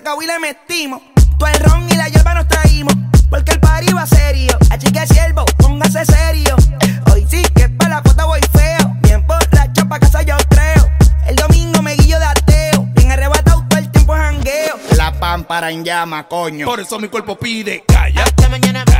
Macao y le metimos. Todo el ron y la hierba nos traímos, porque el party va serio. Así que siervo, póngase serio. Hoy sí que pa' la foto voy feo. Bien borracho pa' casa yo creo. El domingo me guillo de ateo. Bien arrebatado todo el tiempo jangueo. La pámpara en llama, coño. Por eso mi cuerpo pide calla. Hasta mañana.